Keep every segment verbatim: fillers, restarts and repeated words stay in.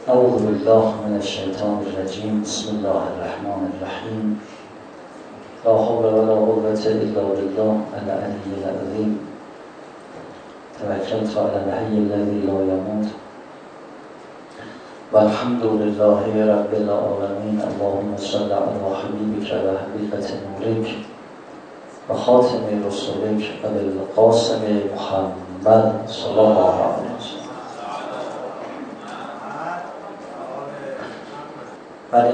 اعوذ بالله من الشیطان الرجیم. بسم الله الرحمن الرحیم. لا حول ولا قوة الا بالله العلی العظیم. توکلت علی الحی الذی لا یموت والحمد لله رب العالمین. اللهم صل علی حبیبک و حقیقة نورک و خاتم رسولک و بالقاسم محمد صلی الله علیه وسلم. بله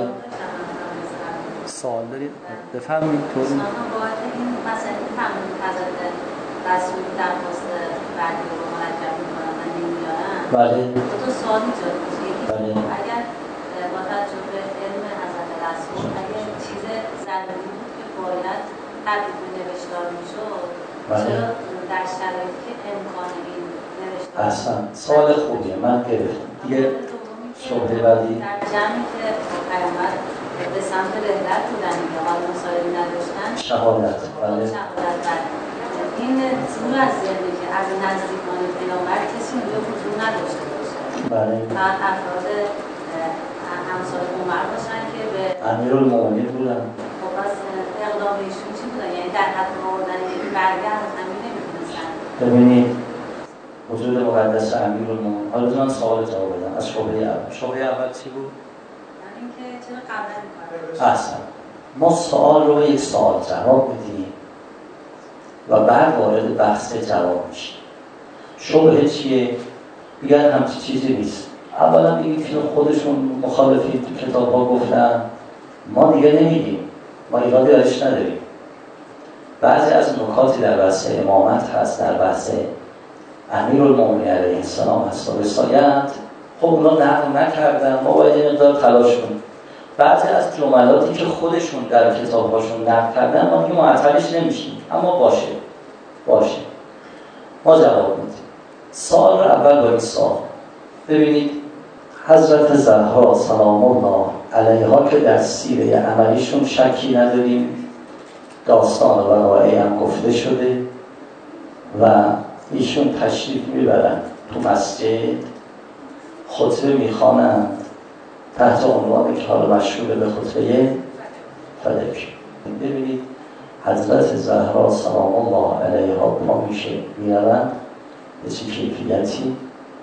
سوال دارید؟ بفهمید طوری باید این مسئله تمرین تضاد رسول در پست بعدی رو مرکب میکنن و نمیارن. بله دو تا سوال ایجاد میشه. بله. اگر با توجه به علم حضرت رسول اگر چیز ضروری بود که باید تبدیل به نوشتار میشد، چرا در شرایطی که امکان این نوشتار احسن سوال خوبیه، من گرفتم دیگه. شبه بعدی در جمعی که پیامبر به سمت رحلت بودن دیگه، حال مسائلی نداشتن، شهادت. بله شهادت بر این زور از ذهنی که از نزدیکان پیامبر کسی اونجا حضور نداشته باشه، بله فقط افراد همسال عمر باشن که به امیرالمومنین بودن. خب از اقدام ایشون چی بودن؟ یعنی در حد آوردن یکی برگه از همین نمیتونستن. ببینید وجود مقدس امیرالمومنین. حالا من سوال جواب بدم از شبهه اول. شبهه اول چی بود؟ یعنی اینکه چرا قبلا این کار احسن. ما سوال رو به یک سوال جواب میدیم و بعد وارد بحث جواب میشیم. شبهه چیه؟ بیان همچی چیزی نیست. اولا میگیم که خودشون مخالفی تو کتاب ها گفتن، ما دیگه نمیگیم، ما ایرادی درش نداریم. بعضی از نکاتی در بحث امامت هست، در بحث امیرالمومنین علیه السلام هست و رسالت، خب اونا نقل نکردن، ما باید این مقدار تلاش کنیم. بعضی از جملاتی که خودشون در کتاب‌هاشون نقل کردن ما دیگه معطلش نمیشیم، اما باشه باشه ما جواب میدیم. سوال رو اول با این سوال ببینید. حضرت زهرا سلام الله علیها که در سیره عملیشون شکی نداریم، داستان و وقایع هم گفته شده و ایشون تشریف میبرن تو مسجد، خطبه میخوانند تحت عنوانی که حالا مشهور به خطبه فلک. ببینید حضرت زهرا سلام الله علیها پا میشه میروند به چه کیفیتی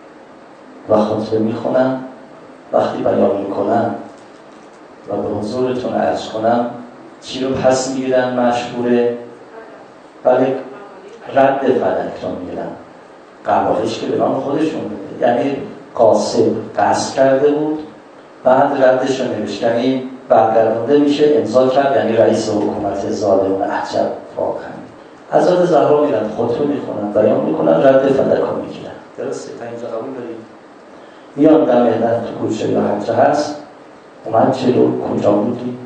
و خطبه میخونن. وقتی بیان میکنن و به حضورتون عرض کنم چی رو پس میگیرن؟ مشهوره بله رد فلک رو میگیرن. قبالش که به نام خودشون بوده، یعنی قاصد قصد کرده بود، بعد ردش رو نوشت، یعنی برگردانده میشه امضا کرد، یعنی رئیس حکومت ظالم عجب واقعا. حضرت زهرا میرن خطبه میخونن، بیان میکنن، رد فلک رو میگیرن. درسته؟ تا اینجا قبول دارید؟ میان در مهنت تو کوچه یا هرچه هست، اومد چلو کجا بودی؟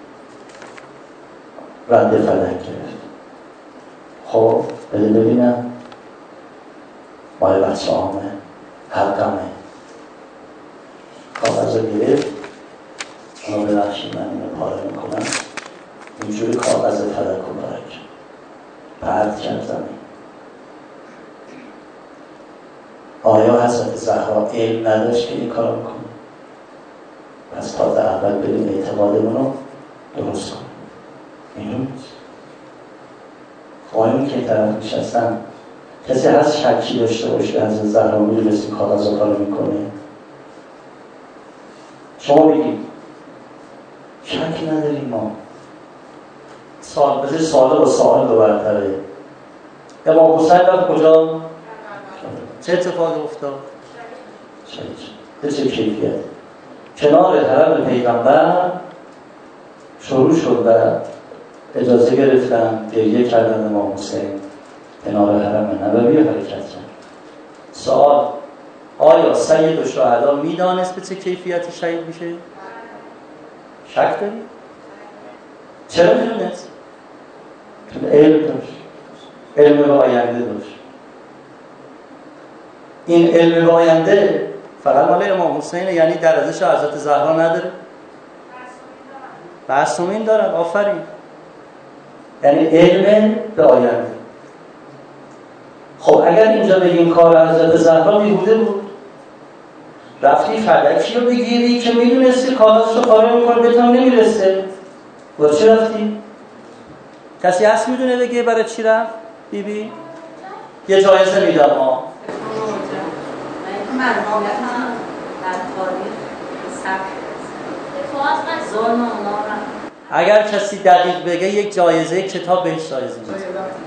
رد فلک گرفت. خب بده ببینم مای بچه همه حقمه. کاغذ رو گرفت، اما ببخشید من اینو پاره میکنم، اینجوری کاغذ فلک رو برک پرد کرد زمین. آیا حضرت زهرا علم نداشت که این کار میکنه؟ پس تا در اول بریم اعتقادمون رو درست کنیم. اینو خواهیم که این طرف نشستن کسی هست شکی داشته باشه که حضرت زهرا میدونست این کاغذ رو کار میکنه؟ شما بگید. شکی نداریم ما. سوال بذاری سوال با سوال رو برتره. امام حسین رفت کجا؟ چه اتفاقی افتاد؟ به چه کیفیت؟ کنار حرم پیغمبر شروع شد و اجازه گرفتن گریه کردن امام حسین کنار حرم نبوی حرکت کرد. سوال: آیا سید الشهدا میدانست به چه کیفیتی شهید میشه؟ شک داری؟ چرا میدونست؟ چون علم داشت، علم به آینده داشت. این علم به آینده فقط مال امام حسین، یعنی در ازش حضرت زهرا نداره؟ معصومین دارن. آفرین. یعنی علم به آینده. خب اگر اینجا بگیم کار حضرت زهرا بیهوده بود، رفتی فلکی رو بگیری که میدونستی کاغذش رو پاره میکنه بهتون نمیرسه، برای چی رفتی؟ کسی هست میدونه بگه برای چی رفت؟ بی بی؟ یه جایزه میدم ها. من هم در تاریخ سخت ظلم اونا را اگر کسی دقیق بگه یک جایزه کتاب بهش جایزه میده.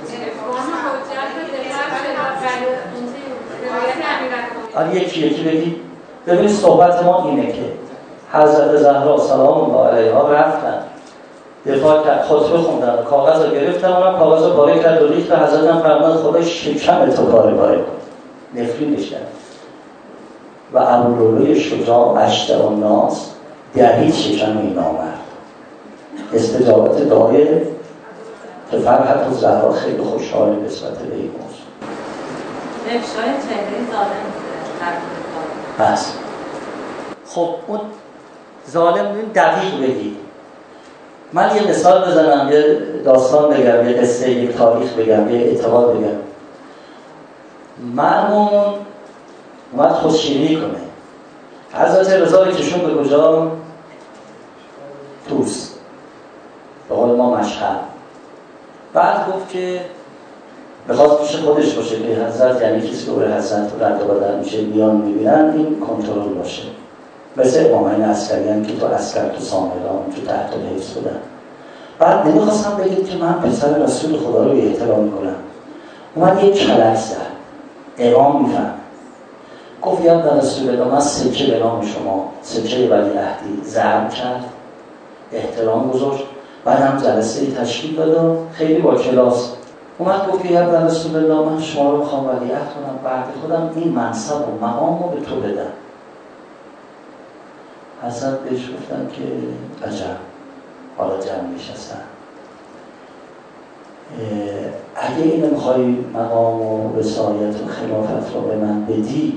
آره یکی یکی بگی. ببین صحبت ما اینه که حضرت زهرا سلام الله علیها رفتن دفاع کرد، خطبه خوندن، کاغذ رو گرفتن، اونم کاغذ رو پاره کرد و ریخت و حضرت هم فرمود خدا شکم تو پاره پاره کن، نفرینش کرد. و ابوالولوی شجاع اشتر الناس درید شکم این آمد. استجابت دعای که فرحت و زهرا خیلی خوشحالی نسبت به این موضوع. افشای چهره ظالم ترک بس. خب اون ظالم دقیق بگید. من یه مثال بزنم، یه داستان بگم، یه قصه، یه تاریخ بگم، یه اعتقاد بگم. مأمون اومد خودشیرینی کنه. حضرت رضا رو کشون به کجا؟ توس. به قول ما مشهد. بعد گفت که بخواد پیش خودش باشه که حضرت، یعنی کسی که به حضرت رو رد و بدل میشه بیان میبینن، این کنترل باشه. مثل امامین عسکریان که تو عسکر تو سامران تو تحت الحفظ بودن. بعد نمیخواستم بگید که من پسر رسول خدا رو احترام میکنم. اومد یک کلک زد. امام میفهم. گفت یا در رسول الله من سکه به نام شما، سکه ولی عهدی ضرب کرد، احترام گذاشت. بعد هم جلسه تشکیل داد، خیلی با کلاس. اومد گفت یا در رسول الله من شما رو میخوام ولی عهد کنم، بعد خودم این منصب و مقام رو به تو بدم. حضرت بهش گفتن که عجب، حالا جمع نشستن، اگه اینو میخوای مقام و وصایت و خلافت رو به من بدی،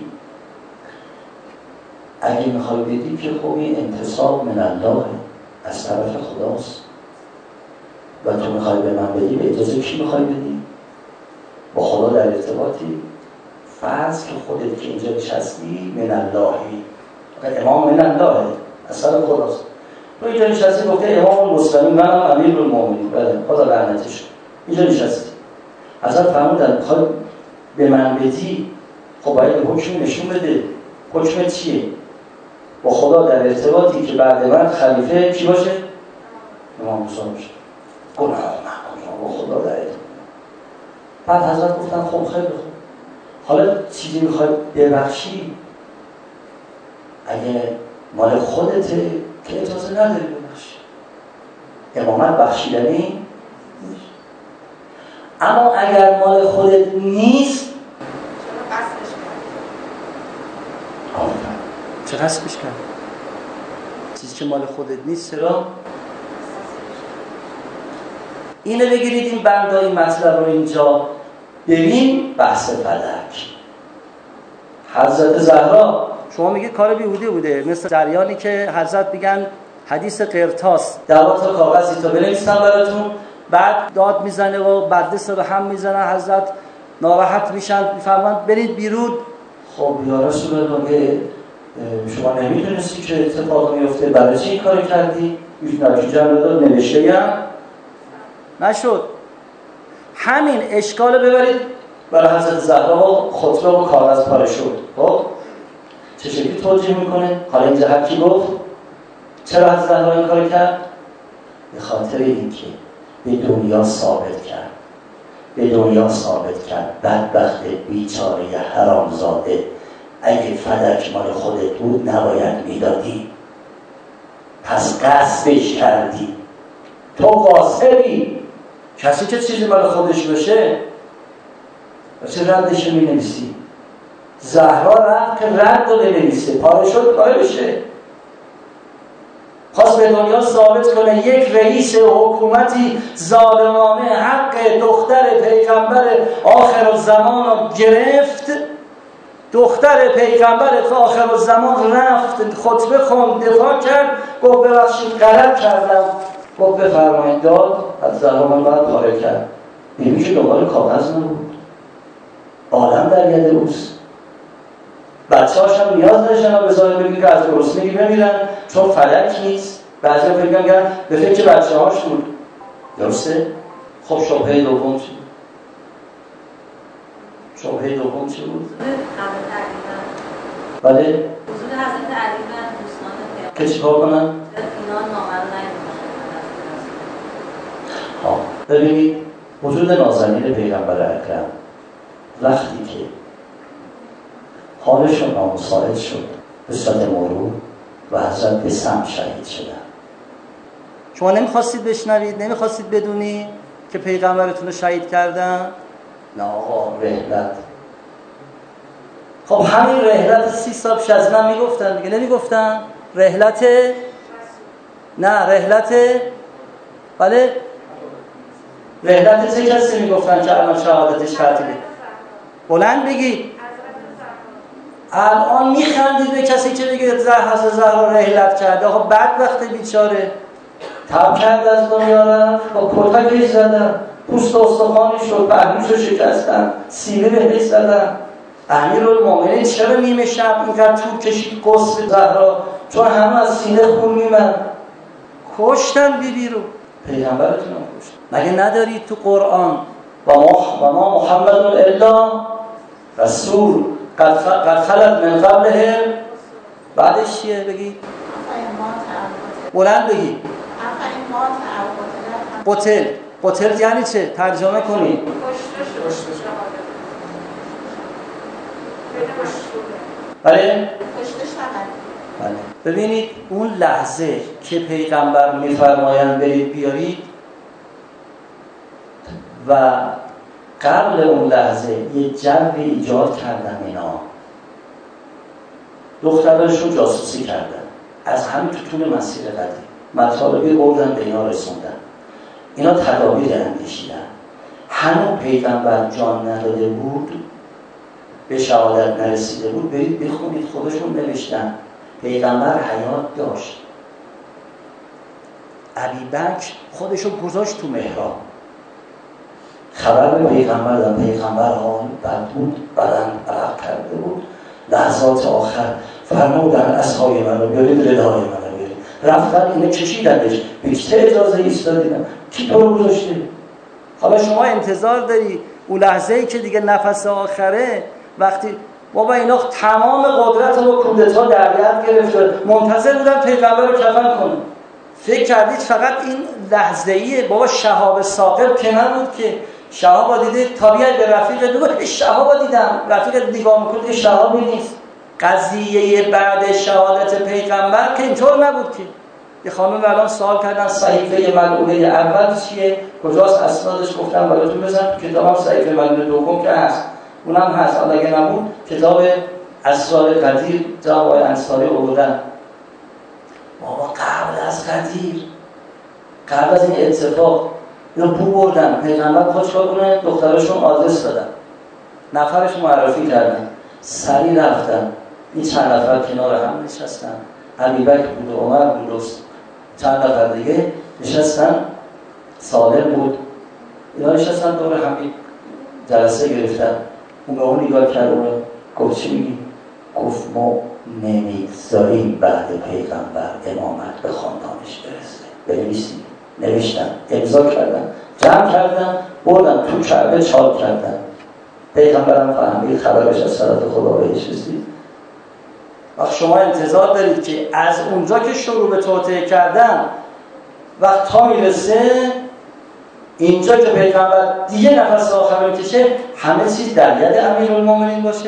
اگه میخوای بدی که خب این انتصاب من الله، از طرف خداست و تو میخوای به من بدی، به اجازه کی میخوای بدی؟ با خدا در ارتباطی؟ فرض که خودت که اینجا نشستی من اللهی، امام من الله، از طرف خداست. تو اینجا نشستی گفته امام المسلمین، منم امیر المؤمنین، بله خدا لعنتش، اینجا نشستی. حضرت فرمودن میخوای به من بدی، خب باید حکم نشون بده. حکم چیه؟ با خدا در ارتباطی که بعد من خلیفه کی باشه؟ امام موسی باشه. گناه من با خدا در ارتباط. بعد حضرت گفتن خب خیلی خوب، حالا چیزی میخوای ببخشی، اگه مال خودته که اجازه نداری ببخشی، امامت بخشیدنی نیست. اما اگر مال خودت نیست، چه قصبش کرد؟ چیزی که مال خودت نیست چرا؟ اینو بگیرید این بنده این مطلب رو اینجا ببین. بحث فلک حضرت زهرا، شما میگید کار بیهوده بوده، مثل جریانی که حضرت میگن حدیث قرطاس، دوات تا کاغذی تا بنویسن براتون، بعد داد میزنه و بددست رو هم میزنن، حضرت ناراحت میشن، میفرمایند برید بیرون. خب یا رسول الله شما نمیدونستی که اتفاق میفته، برای چی این کار کردی؟ هیچ نتیجه نداد، نوشته هم نشد. همین اشکال ببرید برای حضرت زهرا، خطبه و کاغذ پاره شد. خب چه شکلی توجیه میکنه؟ حالا اینجا هر کی گفت چرا حضرت زهرا این کار کرد؟ به خاطر اینکه به دنیا ثابت کرد، به دنیا ثابت کرد بدبخت بیچاره حرامزاده، اگه فلک مال خودت بود نباید میدادی، پس قصبش کردی، تو قاصبی. کسی که چیزی مال خودش بشه چه ردش می نویسی؟ زهرا رفت که رد رو بنویسه، پاره شد پاره بشه. خواست به دنیا ثابت کنه یک رئیس حکومتی ظالمانه حق دختر پیغمبر آخر الزمان رو گرفت. دختر پیغمبر آخر الزمان رفت خطبه خوند، دفاع کرد، گفت ببخشید غلط کردم. گفت بفرمایید، داد. از زهرا بعد پاره کرد. ببین که دوباره کاغذ نبود، عالم در ید اوست. بچه هاش هم نیاز داشتن به ظاهر بگیم که از گرسنگی بمیرن چون فلک نیست. بعضی ها فکر می‌کنن به فکر بچه هاش بود. درسته؟ خب شبهه دوم چی بود؟ شبهه دوم چی بود؟ بله؟ حضور حضرت علی و دوستان پیامبر که چیکار کنن؟ اینا نامه رو نمی‌کنن. ها ببینید وجود نازنین پیغمبر اکرم وقتی که حالشون نامساعد شد به صورت مرور و حضرت به سم شهید شدن. شما نمیخواستید بشنوید، نمیخواستید بدونی که پیغمبرتون رو شهید کردن؟ نه آقا رحلت. خب همین رحلت سی سال پیش از من میگفتن دیگه، نمیگفتن؟ رحلت نه رحلت بله رحلت چه کسی میگفتن که الان شهادتش تعطیله؟ بلند بگید. الان میخندید به کسی که بگه زهر زهرا رحلت کرده. آقا بعد وقت بیچاره تب کرد از دنیا رفت، با کتکش زدن، پوست استخوانی شد، پهلوشو شکستن، سینه بهش زدن. امیرالمومنین چرا نیمه شب اینقدر طول کشید قصر زهرا؟ چون همه از سینه خون میمد. کشتن بیبی رو. پیغمبرتون هم کشت. مگه ندارید تو قرآن و ما و ما محمد الا رسول قد خلت من قبله. بعدش چیه بگی؟ بلند بگی. قتل. قتل یعنی چه؟ ترجمه کنی. بله؟ بله. ببینید اون لحظه که پیغمبر میفرمایند برید بیارید و قبل اون لحظه یه جنبی ایجاد کردن اینا. دخترانشون جاسوسی کردن از همین تو طول مسیر قدیم، مطالبی بردن به اینا رسوندن. اینا تدابیر اندیشیدن. هنوز پیغمبر جان نداده بود، به شهادت نرسیده بود. برید بخونید، خودشون نوشتن پیغمبر حیات داشت. ابوبکر خودشو گذاشت تو محراب، خبر به پیغمبر دادن. پیغمبر حال بد بود، بدن عرق کرده بود. لحظات آخر فرمودن اصحای من رو بیارید، ردای من رو بیارید. رفتن اینه کشیدنش. به چه اجازه ایستادیدن؟ کی تو رو گذاشته؟ حالا شما انتظار داری اون لحظه‌ای که دیگه نفس آخره، وقتی بابا اینا تمام قدرت رو کودتا در یاد گرفته، منتظر بودن پیغمبر رو کفن کنه. فکر کردید فقط این لحظه‌ایه؟ بابا شهاب ثاقب که نبود که. شهاب دیده طبیعت به رفیق دو شهاب دیدم، رفیق دیگاه میکنه شهابی نیست. قضیه بعد شهادت پیغمبر که اینطور نبود که. یه خانم الان سوال کردن صحیفه ملعونه اول چیه؟ کجاست اسنادش؟ گفتم براتون بزن تو کتابم صحیفه ملعونه دوم که هست، اونم هست. حالا اگه نبود کتاب اسرار قدیر جواب انصاری آوردن. بابا قبل از قدیر، قبل از این اتفاق اینو بو بردن. پیغمبر خودش کار کنه، دخترشون آدرس دادن، نفرش معرفی کردن، سری رفتن. این چند نفر کنار هم نشستن، ابوبکر بود، عمر بود، چند نفر دیگه نشستن، سالم بود. اینا نشستن دور همین جلسه گرفتن. اون به اون نگاه کرد، اون گفت چی میگی؟ گفت ما نمیگذاریم بعد پیغمبر امامت به خاندانش برسه. بنویسید. نوشتن، امضا کردن، جمع کردن، بردن تو کعبه چاپ کردن. پیغمبرم فهمید، خبرش از طرف خدا بهش رسید. وقت شما انتظار دارید که از اونجا که شروع به توطئه کردن وقت تا میرسه اینجا که پیغمبر دیگه نفس آخر میکشه همه چیز در ید امیرالمومنین باشه؟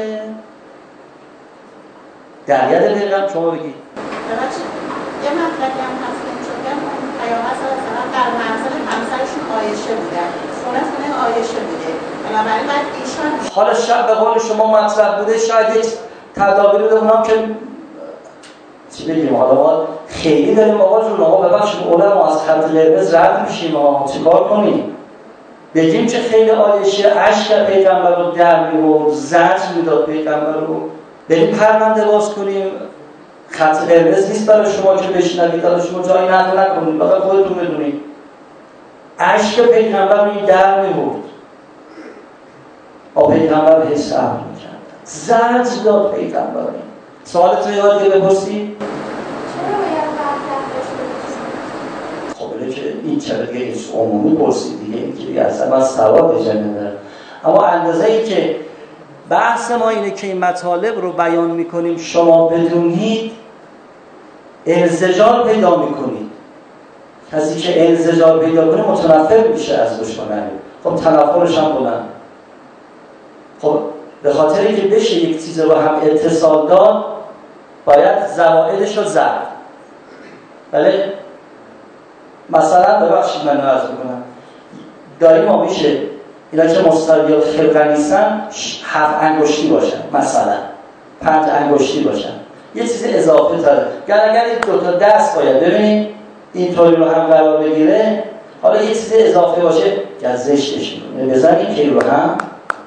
در ید پیغمبر؟ شما بگید. یه مطلبی هم هست که می‌شدن پیامبر صلی الله علیه و آله در منزل همسرشون عایشه بودن. خونه خونه عایشه بوده. بنابراین بعد ایشان حالا شب به قول شما مطلب بوده، شاید یک تدابیر بوده اونام که چی بگیم، حالا ما خیلی داریم آقا جون آقا ببخشید اولا ما از خط قرمز رد میشیم، ها چیکار کنیم؟ بگیم که خیلی عایشه اشک پیغمبر رو در می‌آورد، زجر میداد پیغمبر رو، بریم پرونده باز کنیم؟ خط قرمز نیست برای شما که بشنوید، برای شما جایی نقل نکنید، فقط خودتون بدونید. اشک پیغمبر رو در می‌آورد، با پیغمبر به صبر می‌کرد. زجر داد پیغمبر. سوالت رو یاد دیگه بپرسی؟ چرا باید وحدت داشته باشیم؟ خب بله که این چرا دیگه این عمومی پرسید دیگه، این که دیگه اصلا من سواد جنه دارم. اما اندازه ای که بحث ما اینه که این مطالب رو بیان میکنیم شما بدونید انزجار پیدا میکنید. کسی که انزجار پیدا کنه متنفر میشه از دشمنانی. خب تنفرش هم بلند. خب به خاطر اینکه بشه یک چیز رو هم اتصال داد باید زوائدش رو زد. بله مثلا ببخشید من عرض میکنم داریم ما میشه اینا که مستویات خلقه نیستن هفت انگشتی باشن، مثلا پنج انگشتی باشن، یه چیز اضافه تره. گر اگر این دوتا دست باید ببینید اینطوری رو هم قرار بگیره، حالا یه چیز اضافه باشه که زشتش میکنه بزنید که رو هم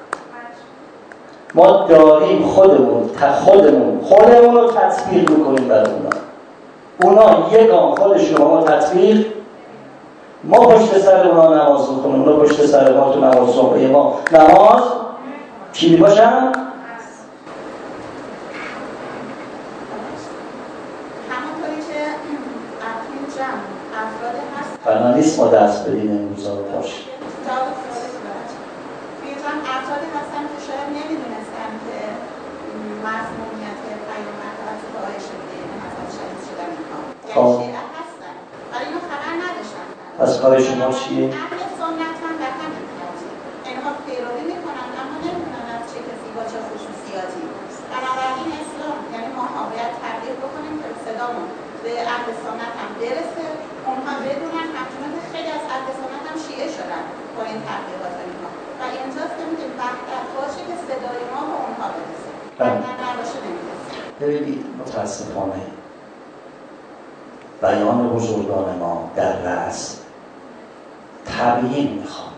ما داریم خودمون تا خودمون خودمون رو تطبیق میکنیم بر اونا. اونا یه گام خودشون رو ما تطبیق، ما پشت سر اونا نماز میکنیم، اونا پشت سر ما تو نماز صبح ما نماز چی باشن؟ همونطوری که اکنون جمع افراد هست بنا نیست ما دست بدیم این روزا رو باشه توی جمع افرادی هستن که شاید نمیدونستن که مضمونیت پیامبر توسط عایشه بوده، یعنی مثلا شهید شدن اینها یعنی شیعه هستن ولی اینو خبر نداشتن. از کار شما چیه؟ اهل سنت هم به همین خاطر اینها پیروی میکنن اما نمیدونن از چه کسی با چه خصوصیاتی. بنابراین اسلام یعنی ما ها باید تبلیغ بکنیم که صدامون به اهل سنت هم برسه، اونها بدونن همچنان که خیلی از اهل سنت هم شیعه شدن با این تبلیغات اینها و اینجاست که میگیم وحدت باشه که صدای ما به اونها برسه. وحدت نباشه نمیرسه. ببینید متاسفانه بیان بزرگان ما در رأس تبیین میخواد.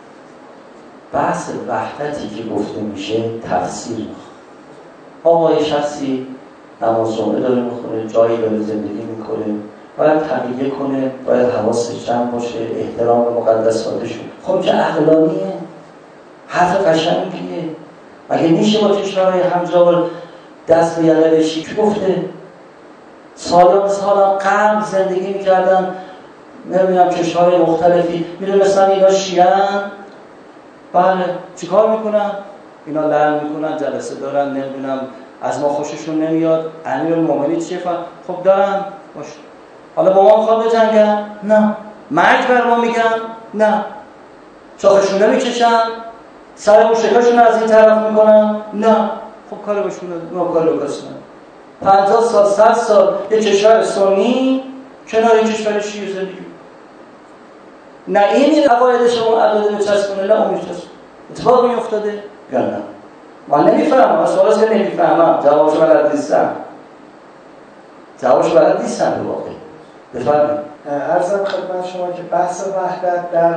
بحث وحدتی که گفته میشه تفسیر میخواد. آقا یه شخصی نماز جمعه داره میخونه، جایی داره زندگی میکنه، باید تبیین کنه، باید حواسش جمع باشه، احترام به مقدساتشون. خب که عقلانیه، حرف قشنگیه. مگه میشه با کشورهای همجوار دست به یله بشی؟ که گفته سالان سالان قرن زندگی میکردن، نمیدونم کشورهای مختلفی، میدونستن اینا شیعن، بله چیکار میکنن؟ اینا لعن میکنن، جلسه دارن، نمیدونم از ما خوششون نمیاد، امیرالمومنین چیه فهم؟ خب دارن باشه. حالا با ما میخواد بجنگن؟ نه. مرگ بر ما میگن؟ نه. چاخشون نمیکشن؟ سر اون شکاشون از این طرف میکنن؟ نه. خب کار باشون ما کار بکنن. پنجاه سال صد سال یه کشور سنی کنار یه کشور شیعه زندگی. نه این عقایدش اون عقاید میچسبونه، نه اون میچسبونه. اتفاق میافتاده یا نه؟ من نمیفهمم، از سوالاست که نمیفهمم، جوابشو بلد نیستم. جوابشو بلد نیستم به واقع. بفرمایید. عرضم خدمت شما که بحث وحدت در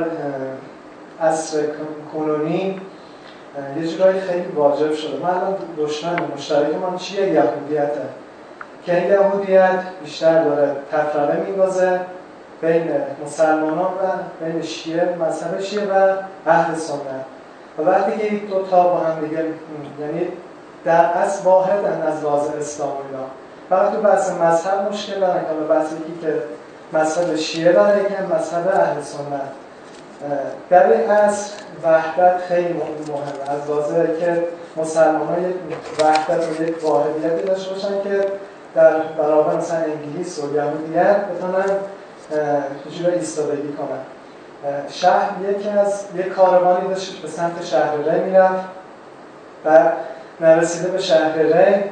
عصر کنونی یه جورایی خیلی واجب شده. من الان دشمن مشترک من چیه؟ یهودیته که این یهودیت بیشتر داره تفرقه میندازه بین مسلمانان و بین شیعه، مذهب شیعه و اهل سنت. و وقتی که این دو تا با هم دیگه یعنی در اصل واحدن از لحاظ اسلام و اینا، فقط تو بحث مذهب مشکل دارن که بحث یکی که مذهب شیعه داره که مذهب اهل سنت. در این اصل وحدت خیلی مهمه از لحاظ که مسلمان‌ها یک وحدت و یک واحدیتی داشته باشن که در برابر مثلا انگلیس و یهودیت بتونن یه جوری ایستادگی کنن. شهر یکی از یک کاروانی داشت به سمت شهر ری میرفت و نرسیده به شهر ری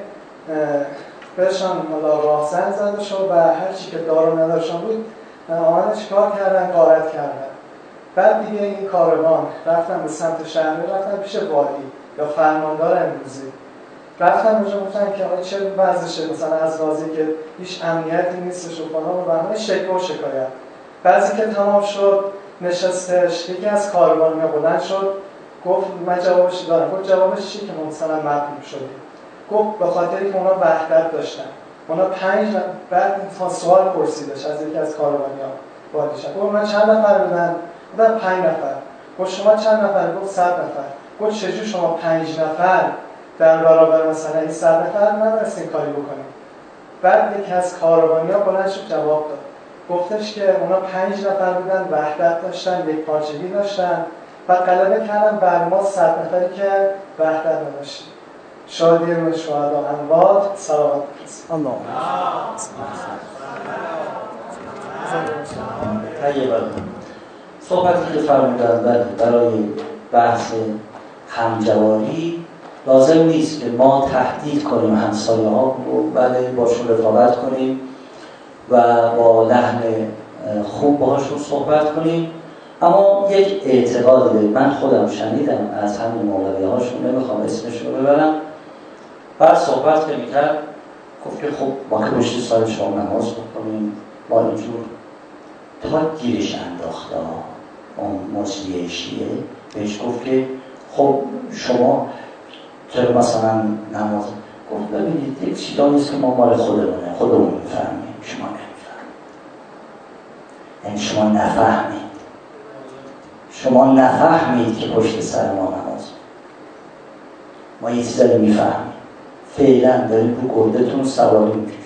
بهشان راهزن زده شد و هر چی که دارو نداشتن بود آمدن چیکار کردن؟ غارت کردن. بعد دیگه این کاروان رفتن به سمت شهر، رفتن پیش والی یا فرماندار امروزی، رفتن اونجا گفتن که آقا چه وضعشه، مثلا از رازی که هیچ امنیتی نیستش و فلان و بهمان شکوه و شکایت. بعضی که تمام شد نشستش، یکی از کاروانیا بلند شد گفت من جوابش دارم. گفت جوابش چی که مثلا مطلوب شدی؟ گفت به خاطری که اونا وحدت داشتن. اونا پنج بعد سوال پرسیدش از یکی از کاروانیا والیشن. گفت من چند نفر بودن؟ گفتن پنج نفر. گفت شما چند نفر؟ گفت صد نفر. گفت چجور شما پنج نفر در برابر مثلا این صد نفر نمی‌رسیم کاری بکنیم. بعد یکی از کاروانی‌ها بلند شد جواب داد، گفتش که اونا پنج نفر بودن، وحدت داشتن، یک پارچگی داشتن و غلبه کردن بر ما صد نفری که وحدت نداشتیم. شادی روی شهدا اموات، صلوات بفرستید. الله طیبا. صحبتی که فرمودن برای بحث همجواری لازم نیست که ما تهدید کنیم همسایه ها رو، بله باشون رفاقت کنیم و با لحن خوب باهاشون صحبت کنیم، اما یک اعتقاد داریم. من خودم شنیدم از همین مولوی هاشون، نمیخوام اسمشون رو ببرم، بعد صحبت که میکرد گفت که خب ما که پشت سر شما نماز بکنیم، ما اینجور تا گیرش انداخته اون مجریه شیعه بهش گفت که خب شما چرا مثلا نماز، گفت ببینید یک چیزا نیست که ما مال خودمونه، خودمون میفهمیم، شما نمیفهمید، یعنی شما نفهمید شما نفهمید که پشت سر ما نماز، ما یه چیزا رو میفهمیم، فعلا داریم رو گردتون سواری میکشیم.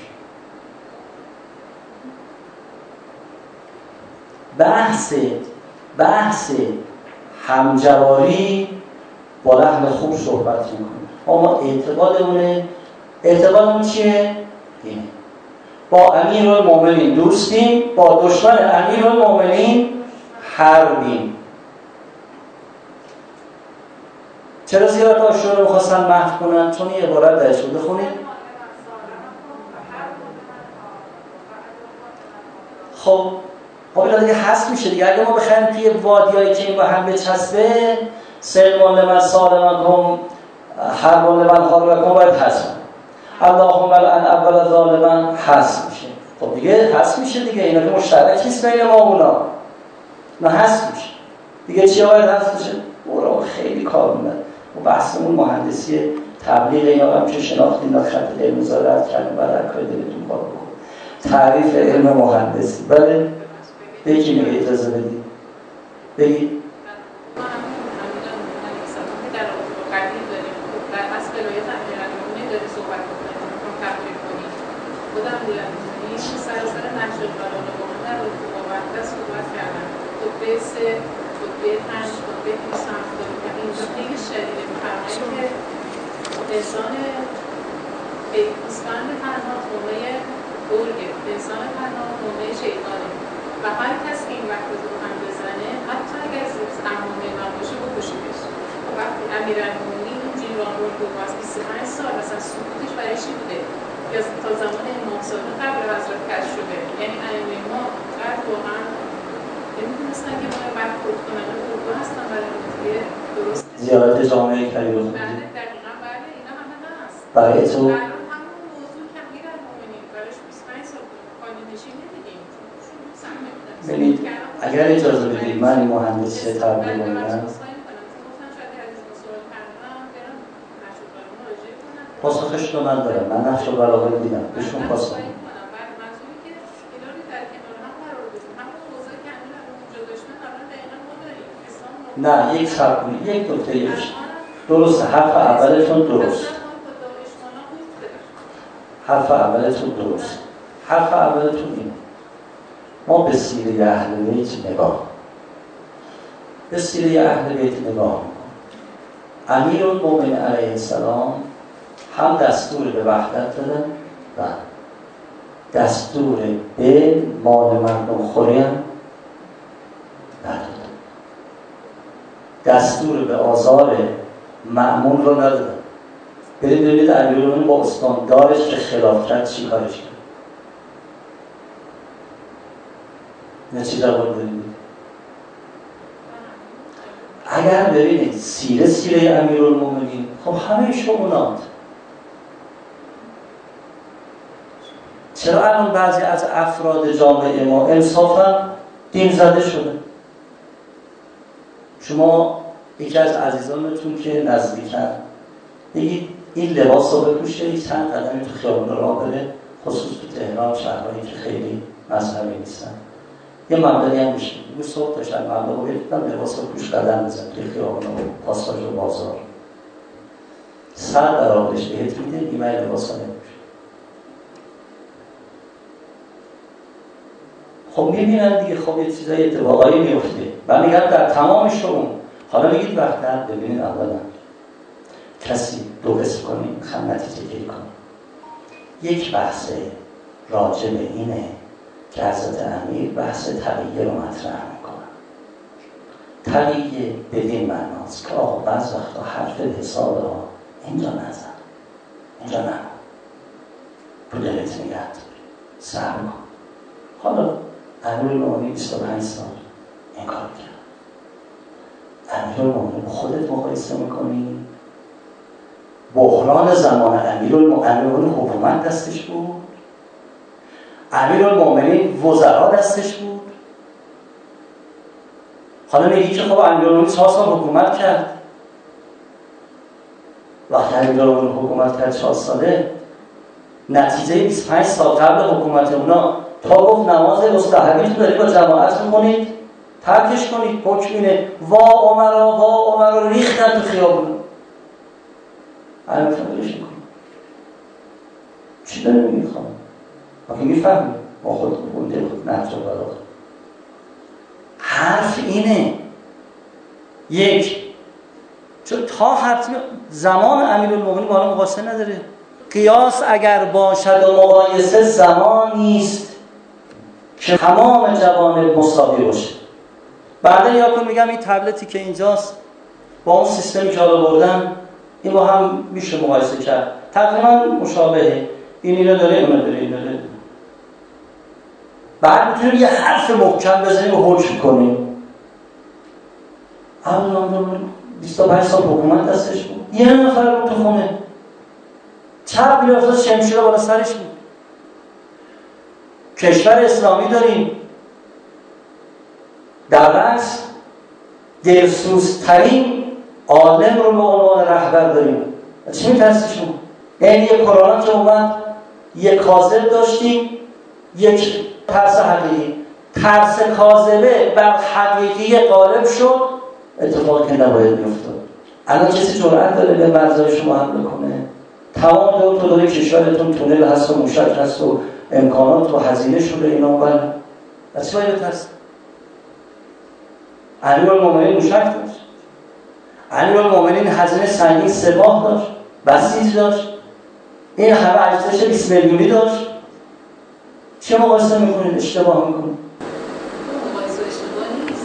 بحث بحث همجواری با لحن خوب صحبت میکنیم. اما اعتقادمونه اعتقادمون چیه؟ اینه با امیرالمومنین دوستیم، با دشمن امیرالمومنین حربیم. چرا زیارت عاشورا رو می‌خواستن محو کنن؟ چون این عبارت درش بود. بخونید. خب خب اینا دیگه حذف میشه دیگه. اگه ما بخوایم توی وادیایی که این با هم بچسبه، سلمان لمن سالمکم حربان لمن حاربکم، باید حذف کنیم. اللهم لعن اول ظالما، حذف میشه. خب دیگه حذف میشه دیگه. اینا که مشترک نیست بین ما و اونا، نه حذف میشه دیگه. چی باید حذف میشه؟ برو خیلی کار می‌کنه. و بحثمون مهندسی تبلیغ، اینا هم که شناختین از خط علم وزارت کردن برای اکادمیتون کار بکن. تعریف علم مهندسی. بله به یکی میگه اجازه بدید بگید. انسان پیوستان تنها تومه گرگه، انسان تنها تومه شیطانه و هر کس که این وقت رو هم بزنه، حتی اگر تمامه نباشه بکشیدش. وقتی امیرالمومنین این جیران رو بود از بیست و پنج سال اصلا سکوتش برای چی بوده؟ یا تا زمان امام صادق قبل حضرت کشف شده، یعنی ائمه ما قد واقعا نمی‌دونستن که ما بعد خود کنن و خودگو هستن برای نتیجه درست زیارت جامعه کریمه بود. برای تو همون موضوع که امیرالمومنین براش بیست و پنج سال قانون نشین نمیدیم. ببینید اگر اجازه بدید من این مهندسی تبلیغ می‌کنم، پاسخش رو من دارم. من نقش و بلاغه دیدم بهشون پاسخ میدم. نه یک سرکونی یک نکته یکش درسته. حرف اولتون درست حرف اولتون درست حرف اولتون اینه. ما به سیره اهل بیت نگاه به سیره اهل بیت نگاه میکنیم. امیرالمومنین علیه السلام هم دستور به وحدت دادن و دستور به مال مردم خوری هم ندادن. دستور به آزار مأمون رو ندادن. برید ببینید امیرالمومنین با عثمان دارش که خلاف کرد چی کارش کرد. نه چی جواب دارید؟ اگر ببینید سیره سیره امیرالمومنین، خب همه شؤونات. چرا الان بعضی از افراد جامعه ما انصافا دین زده شده؟ شما یکی از عزیزانتون که نزدیکن بگید این لباس رو بپوشه، چند قدمی تو خیابون راه بره، خصوص تو تهران، شهرهایی که خیلی مذهبی نیستن، یه مبلغی هم میشه یه صبح داشتن مبلغ رو بگیدن لباس رو پوش قدم بزن توی خیابون و پاساژ و بازار. صد برابرش بهت میده، ایمه لباس ها نمیشه. خب میبینن دیگه، خب یه چیزای اتفاقایی میفته و میگن در تمام شما. حالا میگید وقت نه ببینید اولا کسی دو قسم کنیم خم نتیجه گیری کنیم. یک بحث راجع به اینه که حضرت امیر بحث تقیه رو مطرح میکنن. تقیه بدین معناست که آقا بعض وقتا حرف حساب ها اینجا نزن، اینجا نه، تو دلت نگه داری، صبر کن. حالا امیرالمومنین بیست و پنج سال این کار کرد. امیرالمومنین خودت مقایسه میکنی؟ بحران زمان امیرالمومنین حکومت دستش بود، امیرالمومنین وزرا دستش بود. حالا میگی که خب امیرالمومنین چهار سال حکومت کرد. وقتی امیرالمومنین حکومت کرد چهار ساله، نتیجه بیست و پنج سال قبل حکومت اونا تا گفت نماز مستحبی تو داری با جماعت میکنید ترکش کنید، حکم اینه وا عمرا وا عمرا ریختن تو خیابون. البته بلش میکنید چی داره میگید خواهم اگه میفهمید ما خود بونده خود نفس و بلاغ. حرف اینه یک، چون تا حتم زمان امیرالمومنین با حالا مقایسه نداره. قیاس اگر باشد و مقایسه زمان نیست که تمام جوانب مساوی باشه. بعدا یا کن میگم این تبلتی که اینجاست با اون سیستمی که حالا بردم این با هم میشه مقایسه کرد، تقریبا مشابهه. این اینو داره اونو داره اینو داره. بعد میتونیم یه حرف محکم بزنیم و حکم کنیم. اما بیست و پنج سال حکومت دستش بود، یه نفر بود تو خونه، چپ میرفت شمشیر بالا سرش بود. کشور اسلامی داریم، در رأس دلسوزترین عالم رو به عنوان رهبر داریم. چی میترسیشون؟ یعنی یک کرونا که اومد یک کاذب داشتیم، یک ترس حقیقی. ترس کاذبه بر حقیقی غالب شد، اتفاقی که نباید میافتاد. الان کسی جرأت داره به مرزهای شما حمله کنه؟ تمام دو تا داره کشورتون تونل هست و موشک هست و امکانات و هزینه شده اینا بله. از چی باید بترسید؟ امیرالمومنین موشک داشت، امیرالمومنین هزینه سنگین سپاه داشت، بسیج داشت، این همه ارزش بیست میلیونی داشت. چه مقایسه میکنید؟ اشتباه میکنید. مقایسه اشتباه نیست.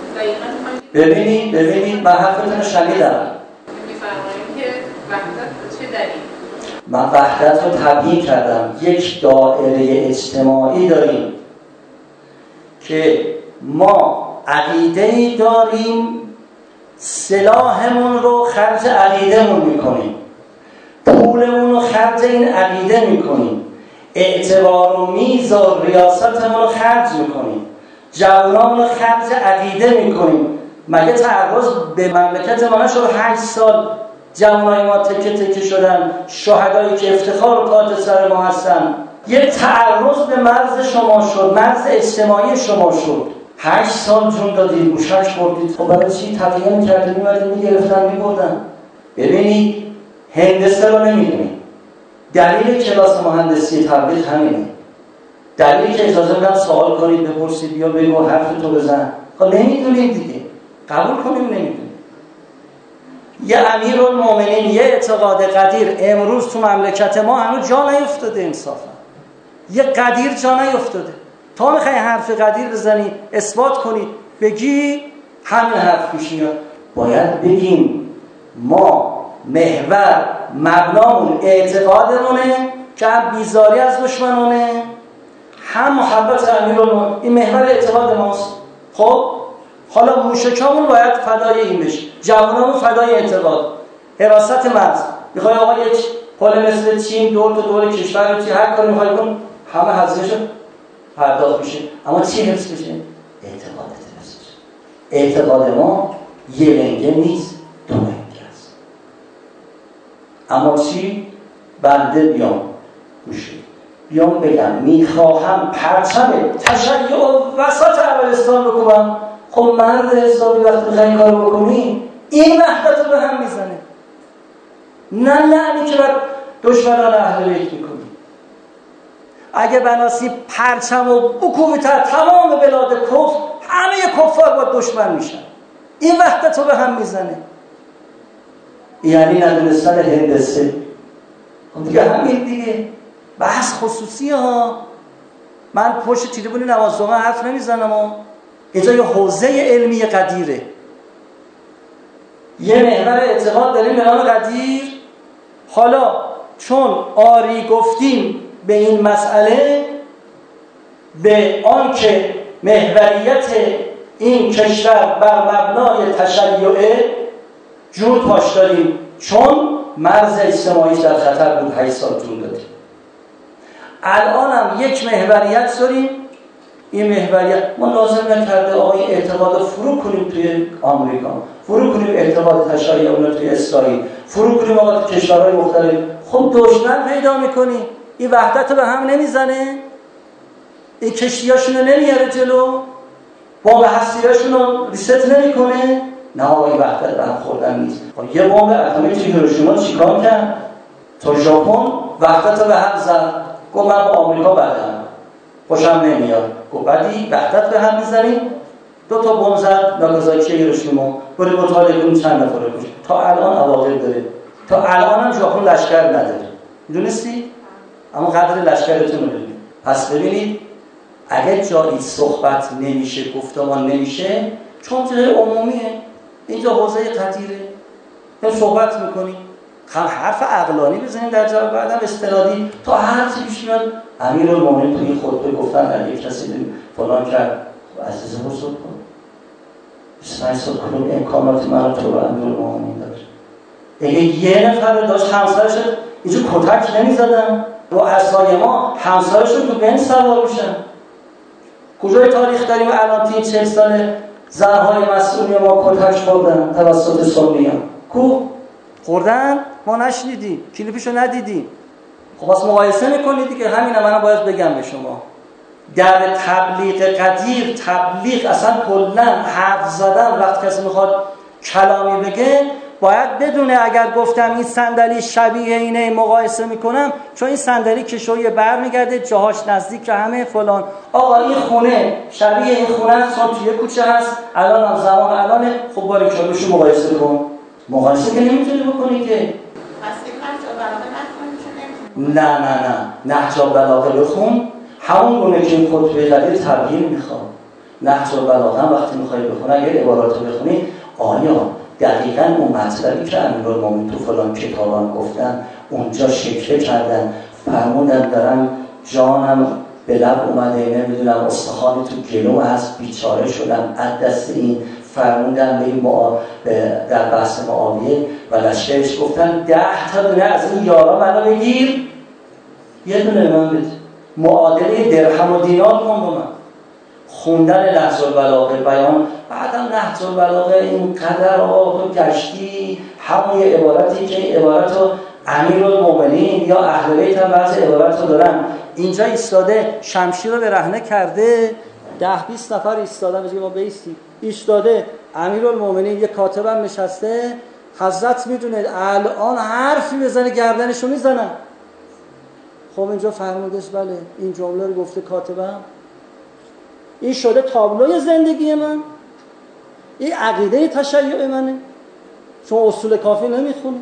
ببینید ببینید من حرفتون رو شنیدم. میفرمایید که وحدت چه دلیل؟ من وحدت رو تبیین کردم. یک دایره اجتماعی داریم که ما عقیده‌ای داریم، سلاحمون رو خرج عقیده‌مون میکنیم، پولمون رو خرج این عقیده میکنیم، اعتبار و میز و ریاستمون رو خرج میکنیم، جوانان رو خرج عقیده میکنیم. مگه تعرض به مملکت ما نشد؟ هشت سال جوانای ما تکه تکه شدن، شهدایی که افتخار و تاج سر ما هستن. یه تعرض به مرز شما شد، مرز اجتماعی شما شد. هشت سال جون دادید، موشک بردید. خب برای چی تقیه میکردید؟ میمدید میگرفتن میبردن. ببینید هندسه رو نمیدونید. دلیل کلاس مهندسی تبلیغ همینه. دلیلی که اجازه میدن سوال کنید، بپرسید، یا بگو حرف تو بزن. خب نمیدونید دیگه، قبول کنیم نمیدونید. یه امیرالمومنین یه اعتقاد قدیر امروز تو مملکت ما هنوز جا نیفتاده. انصافا یه قدیر جا نیفتاده. تا میخوای حرف قدیر بزنی اثبات کنی بگی همین حرف پیش میاد. باید بگیم ما محور مبنامون اعتقادمونه که هم بیزاری از دشمنانه هم محبت امیرالمومنین. این محور اعتقاد ماست. خب حالا موشکامون باید فدای این بشه، جوانامون فدای اعتقاد، حراست مرز. میخوای آقا یک پل مثل چین دور تا دور کشور رو چی هر کاری میخوای کن، همه هزینه‌شو پرداخت میشه، اما چی حفظ بشه؟ اعتقادت حفظ بشه. اعتقاد ما یه لنگه نیست، دو لنگه است. اما چی؟ بنده بیام گوشی بیام بگم میخواهم پرچم تشیع وسط عربستان رو کنم. خب مرد حسابی وقتی میخوایی کار بکنی این وحدت رو به هم میزنه. نه لعنی که بر دشمنان اهل بیت میکنی. اگه بناسی پرچم و بکوبی تا تمام بلاد کفر، همه کفار با دشمن میشن. این وحدت رو به هم میزنه. یعنی ندونستن هندسه. خب دیگه همین دیگه بحث خصوصی ها. من پشت تریبون نماز جمعه حرف نمیزنم ها. اینجا یه حوزه علمی قدیره، یه محور اعتقاد داریم به نام قدیر. حالا چون آری گفتیم به این مسئله، به آن که محوریت این کشور بر مبنای تشیعه جون پاش داریم، چون مرز اجتماعیش در خطر بود، هشت سال طول دادیم. الان هم یک محوریت داریم. این محوریت ما لازم نکرده آقای اعتقاد فرو کنیم توی آمریکا، فرو کنیم اعتقاد تشیع اون توی اسرائیل، فرو کنیم آقا توی کشورهای مختلف. خب دشمن پیدا میکنی. این وحدت به هم نمیزنه، این کشتیاشونو نمیاره جلو، بمب هستیاشون رو ریست نمیکنه. نه آقای وحدت به هم خوردن نیست. خب یه بمب اتمی توی هیروشیما چیکار کرد؟ تا ژاپن وحدت به هم زد. گفت من با آمریکا بدم، خوشم نمیاد. گفت بعدی وحدت به هم میزنیم. دو تا بمب زد ناگازاکی هیروشیما، برای مطالعه کنیم چند نفر رو کشت. تا الان عواقب داره. تا الان هم ژاپن لشکر نداره. میدونستی؟ اما قدر لشکرتون رو ببینید. پس ببینید اگه جایی صحبت نمیشه، گفتمان نمیشه، چون جای عمومیه، اینجا حوزه قدیره، این صحبت میکنیم، هم حرف عقلانی بزنیم در جواب، بعدم استنادی تا هر چی پیش میاد. امیرالمومنین تو این خطبه گفتن اگه کسی فلان کرد، عزیز بزرگ کن بیست و پنج سال کلوم امکانات من تو رو امیرالمومنین داشت. اگه یه نفر رو داشت همسرش اینجا کتک نمیزدن، رؤسای ما همسرشون تو بنز سوار میشن. کجای تاریخ داریم الان توی چهل سال زنهای مسئولی ما کتک خوردن توسط سنیان؟ کو خوردن؟ ما نشنیدیم، کلیپشو ندیدیم. خب بس مقایسه میکنید دیگه. همین هم من باید بگم به شما، در تبلیغ قدیر، تبلیغ اصلا کلا حرف زدن، وقت کسی میخواد کلامی بگه باید بدونه اگر گفتم این صندلی شبیه اینه مقایسه میکنم، چون این صندلی کشویی برمیگرده جاهاش نزدیک همه فلان. آقا این خونه شبیه این خونه است، چون توی کوچه هست، الان هم زمان الانه. خب باری کلوشو مقایسه کن. مقایسه که نمیتونی بکنی که. نه نه نه نهج البلاغه بخون، همون گونه که این خطبه قدیر تبیین میخواد. نهج البلاغه هم وقتی میخوای بخونی، اگر عباراتو بخونی، آیا دقیقاً اون مطلبی که امیرالمومنین تو فلان کتابان گفتن اونجا شکل کردن، فرمودن دارم جانم به لب اومده، نمیدونم استخوانی تو گلو هست، بیچاره شدم از دست این. فرمودن به این معا... در بحث معاویه و لشکرش گفتن ده تا دونه از این یارا منو بگیر، یه دونه من بده، معادله درهم و دینار کن با من. خوندن نهج البلاغه بیان، بعدم نهج البلاغه این قدر آقا تو گشتی همون یه عبارتی که این عبارت رو امیرالمومنین یا اهل بیت هم بعضی عبارت رو دارن. اینجا ایستاده شمشیر رو برهنه کرده، ده بیست نفر ایستادن، بگیم ما بیستیم، ایستاده امیرالمومنین، یه کاتبم نشسته. حضرت میدونه الان حرفی بزنه گردنشو میزنن. خب اینجا فرمودش بله این جمله رو گفته کاتبم، این شده تابلوی زندگی من، این عقیده تشیع منه، چون اصول کافی نمیخونی،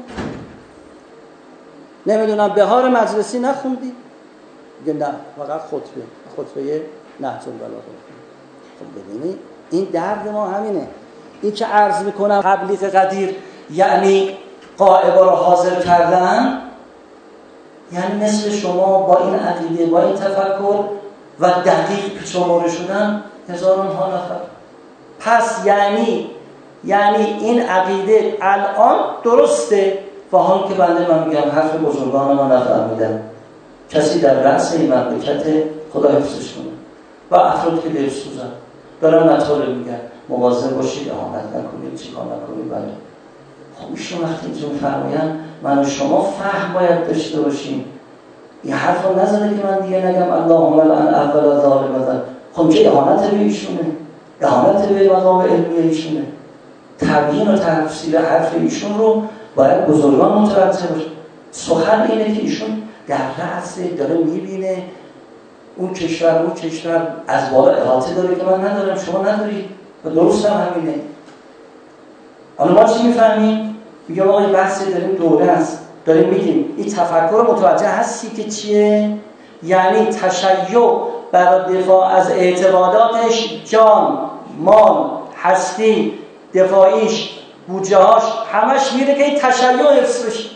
نمیدونم بهار مجلسی نخوندی، میگه نه فقط خطبه خطبه نهج البلاغه. خب ببینید این درد ما همینه. این که عرض میکنم تبلیغ قدیر یعنی غائبا رو حاضر کردن، یعنی مثل شما با این عقیده، با این تفکر و دقیق پیچ‌ومور شدن هزاران ها نفر. پس یعنی یعنی این عقیده الان درسته، و حال که بنده من میگم حرف بزرگان ما نفهمیدن، کسی در رأس این مملکت خدا حفظش کنه و افراد که دلسوزن دارن مطالب میگن مواظب باشید، اهانت نکنید، چیکار نکنید. بله خب ایشون وقتی اینجور فرماین من و شما فهم باید داشته باشیم. این حرف رو نزده که من دیگه نگم اللهم لعن اول ظالم زن. خب که اهانت به ایشونه، اهانت به مقام علمی ایشونه. تبیین و تفسیر حرف ایشون رو باید بزرگان متوجه باشه. سخن اینه که ایشون در رأس داره میبینه اون کشور اون کشور از بالا احاطه داره که من ندارم شما ندارید و درست هم همینه. حالا ما چی میفهمیم؟ میگم آقای بحثی داریم دوره است، داریم میگیم این تفکر متوجه هستی که چیه؟ یعنی تشیع برای دفاع از اعتقاداتش جان، مال، هستی، دفاعیش، بودجه هاش همش میره که این تشیع حفظ بشه.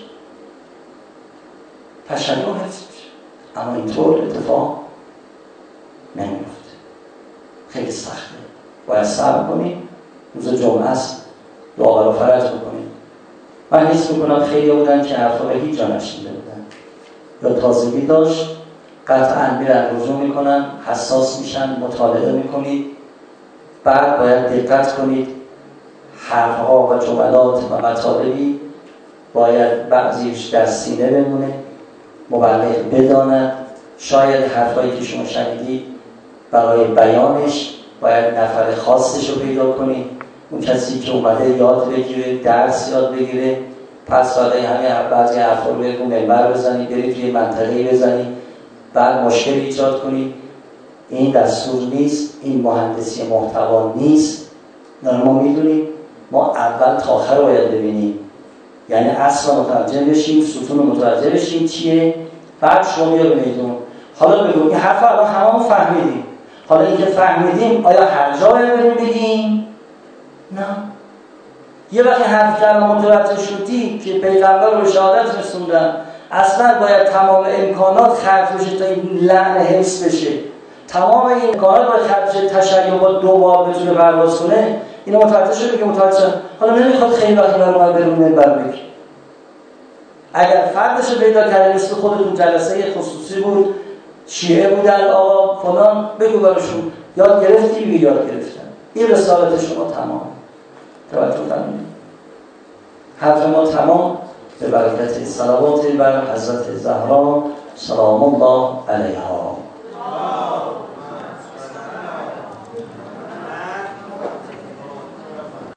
تشیع حفظ بشه، اما اینطور اتفاق نمیفته. خیلی سخته، باید صبر کنیم. روز جمعه است، دعا رو فرج بکنیم. من حس میکنم خیلی بودن که حرفا به هیچ جا نشنیده بودن یا تازگی داشت، قطعا میرن رجوع میکنن، حساس میشن، مطالعه میکنید. بعد باید دقت کنید حرفها و جملات و مطالبی باید بعضیش در سینه بمونه، مبلغ بداند. شاید حرفایی که شما شنیدید برای بیانش باید نفر خاصش رو پیدا کنید، اون کسی که اومده یاد بگیره، درس یاد بگیره. پس ساده همه بعضی حرفا رو بگو منبر بزنید، برید توی منطقه‌ای بزنید، بعد مشکل ایجاد کنید. این دستور نیست، این مهندسی محتوا نیست. نه ما میدونیم، ما اول تا آخر رو باید ببینیم، یعنی اصلا متوجه بشیم، ستون رو متوجه بشیم چیه، بعد شما بیا به میدون. حالا بگو این حرف الان هممون فهمیدیم، حالا اینکه فهمیدیم آیا هر جا باید بریم بگیم؟ نه. یه وقتی حرف کردن متوجه شدی که پیغمبر رو شهادت رسوندن، اصلا باید تمام امکانات خرج بشه تا این لعن حفظ بشه. تمام این امکانات باید خرج بشه، تشیع با دو بار بتونه پرواز کنه. اینو متوجه شده که متوجه شد. حالا نمیخواد خیلی وقتی برای برون منبر بگی. اگر فردش رو پیدا کردی مثل خودتون جلسه خصوصی بود، شیعه بودن آقا فلان، بگو براشون یاد گرفتی بگی یاد گرفتن. این رسالت شما تمام. توجه فرمایید. حرف ما تمام به برکت صلوات بر حضرت زهرا سلام الله علیها.